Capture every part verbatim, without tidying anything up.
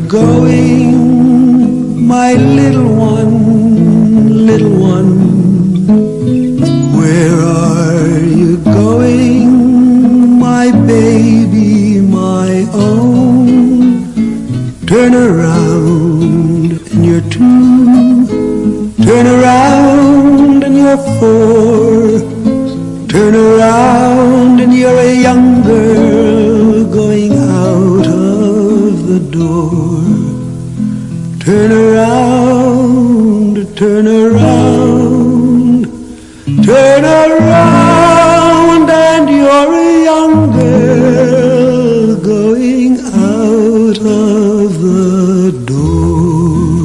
going, my little one, little one? Where are you going, my baby, my own? Turn around and you're two, turn around and you're four, turn around and you're a young girl going out of the door. Turn around, turn around, turn around and you're a young girl going out of the door.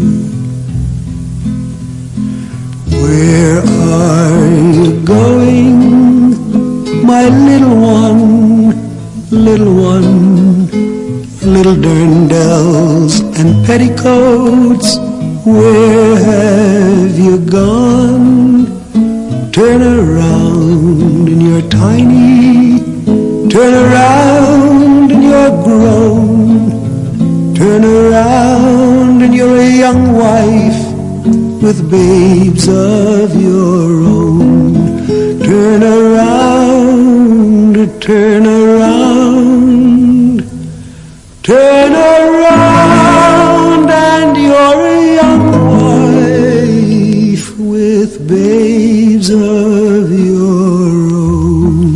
Where are you going, my little one, little one? Little dirndels and petticoats, where have you gone? Turn around and you're tiny, turn around and you're grown, turn around and you're a young wife with babes of your own. Turn around, turn around, turn around and you're a young wife with babes of your own.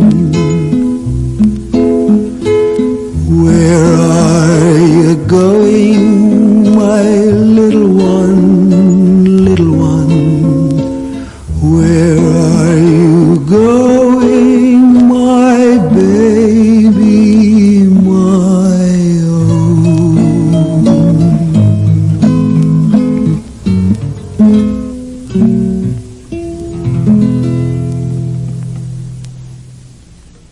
Where are you going, my little one, little one? Where are you going, my baby, my own?